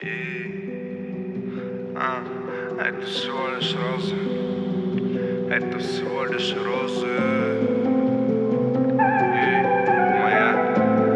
Это всего лишь розы. Это всего лишь розы. Моя.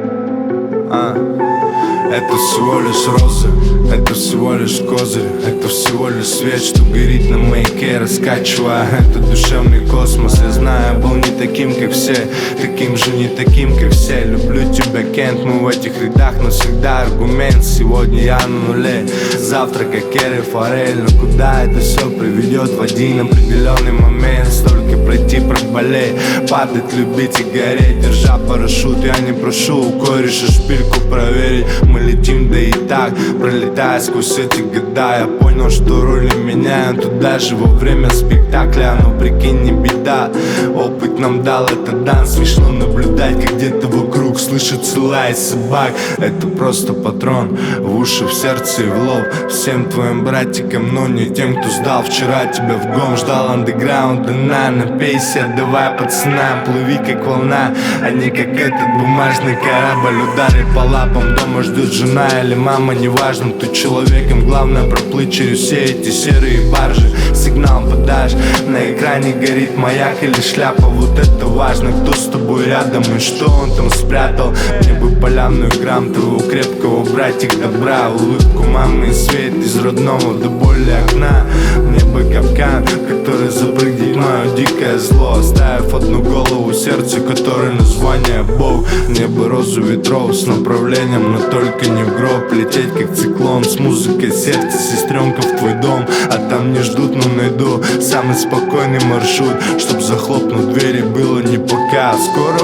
Это всего лишь розы, это всего лишь козырь, это всего лишь свет, что горит на маяке, раскачивая этот душевный космос. Я знаю, был не таким, как все, таким же не таким, как все. Люблю тебя, Кент, мы в этих рядах навсегда аргумент. Сегодня я на нуле, завтра как Керри Форель. Но куда это все приведет в один определенный момент? Столько пройти, проболей, падать, любить и гореть. Держа парашют, я не прошу у кореша шпильку проверить. Мы летим, да и так, пролетая сквозь эти года. Я понял, что роли меняют тут даже во время спектакля. Но прикинь, не беда, опыт нам дал этот дан. Смешно наблюдать, как где-то вокруг слышится лай собак. Это просто патрон в уши, в сердце и в лоб. Всем твоим братикам, но не тем, кто сдал вчера тебя в гом. Ждал андеграунда, напейся, давай пацанам. Плыви как волна, а не как этот бумажный корабль. Удары по лапам, дома ждет жена или мама, неважно, ты человеком. Главное проплыть через все эти серые баржи. Сигнал подашь, на экране горит маяк или шляпа. Вот это важно, кто с тобой рядом и что он там спрятал. Мне бы полярную грамм твоего крепкого братик добра. Улыбку мамы и свет из родного до боли окна. Мне бы капкан, который запрыгнет мое дикое зло, оставив одну голову, сердце, которое название Бог. Мне бы розу ветров с направлением, но только не в гроб. Лететь как циклон с музыкой сердца, сестренка, в твой дом. А там не ждут, но найду самый спокойный маршрут, чтоб захлопнуть двери было не пока. Скоро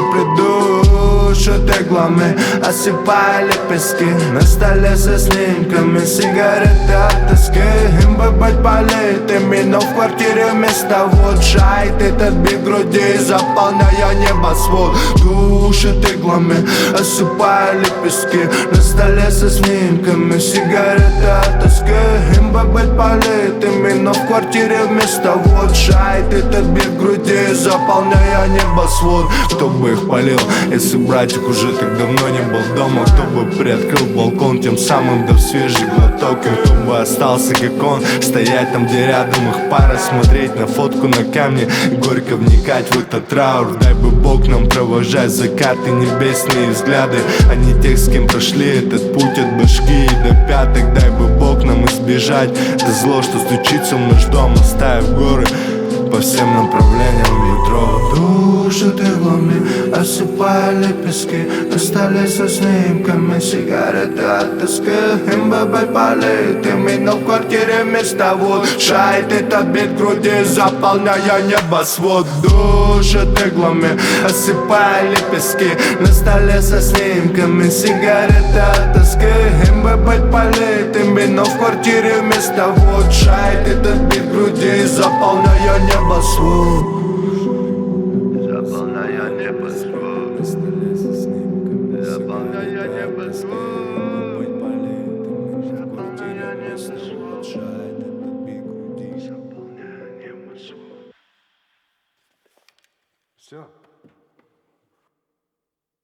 приду, шедеглами осыпая лепестки на столе со снимками, сигареты от тоски. Им бы быть политыми, но в квартире вместо вот шайт этот бит груди, заполняя небосвод. Душит иглами, осыпая лепестки на столе со снимками, сигареты от тоски. Им бы быть политыми, но в квартире вместо вот шайт этот бит груди, заполняя небосвод. Кто бы их полил, если братик уже так давно не был дома? Кто бы приоткрыл балкон, тем самым дав свежий глоток? И кто бы остался, как он, стоять там, где рядом их пара, смотреть на фотку на камне, горько вникать в этот траур. Дай бы Бог нам провожать закаты, небесные взгляды, а не тех, с кем прошли этот путь от башки и до пяток. Дай бы Бог нам избежать это зло, что стучится в наш дом, оставив горы по всем направлениям ветров. Душит иглами, осыпая лепестки на столе со снимками, сигареты от тоски. Им бы быть политыми, но в квартире вместо вот шайт этот бит груди, заполняя небосвод. Душит иглами, осыпая лепестки на столе со снимками, сигареты от тоски. Им бы быть политыми, но в квартире вместо вот шайт этот бит груди, заполняя небосвод. Заполняя небосвод. Заполняя небосвод. Заполняя небосвод. Все.